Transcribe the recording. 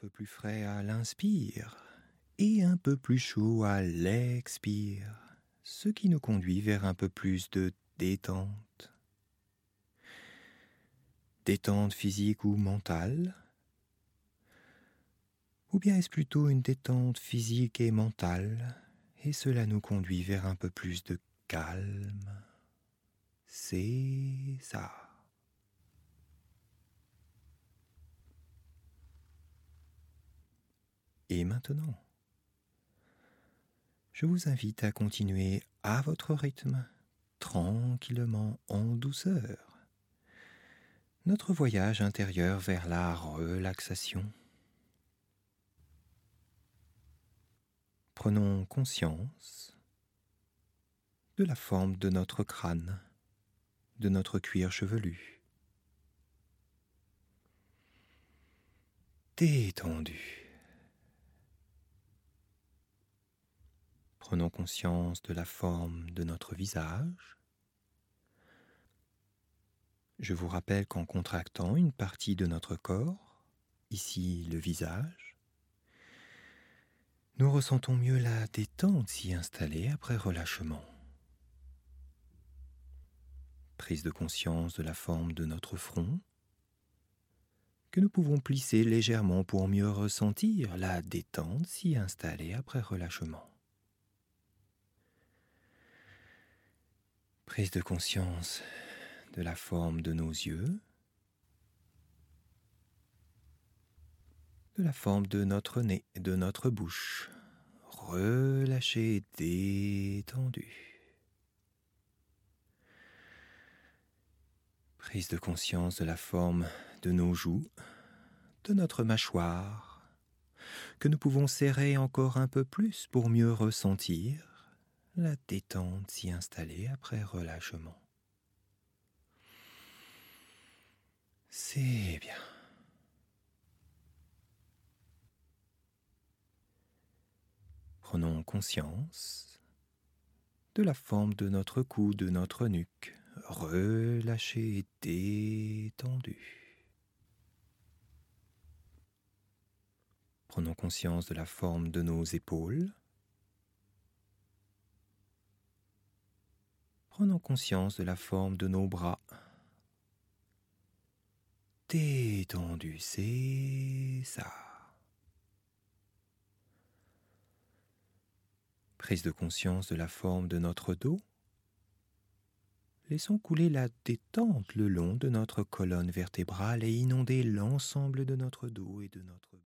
peu plus frais à l'inspire et un peu plus chaud à l'expire, ce qui nous conduit vers un peu plus de détente. Détente physique ou mentale? Ou bien est-ce plutôt une détente physique et mentale, et cela nous conduit vers un peu plus de calme? C'est ça. Et maintenant, je vous invite à continuer à votre rythme, tranquillement, en douceur, notre voyage intérieur vers la relaxation. Prenons conscience de la forme de notre crâne, de notre cuir chevelu. Détendu. Prenons conscience de la forme de notre visage. Je vous rappelle qu'en contractant une partie de notre corps, ici le visage, nous ressentons mieux la détente s'y installer après relâchement. Prise de conscience de la forme de notre front, que nous pouvons plisser légèrement pour mieux ressentir la détente s'y installer après relâchement. Prise de conscience de la forme de nos yeux, de la forme de notre nez, de notre bouche, relâché et détendu. Prise de conscience de la forme de nos joues, de notre mâchoire, que nous pouvons serrer encore un peu plus pour mieux ressentir la détente s'y installer après relâchement. C'est bien. Prenons conscience de la forme de notre cou, de notre nuque, relâché et détendu. Prenons conscience de la forme de nos épaules. Prenons conscience de la forme de nos bras. Détendu, c'est ça. Prise de conscience de la forme de notre dos. Laissons couler la détente le long de notre colonne vertébrale et inonder l'ensemble de notre dos et de notre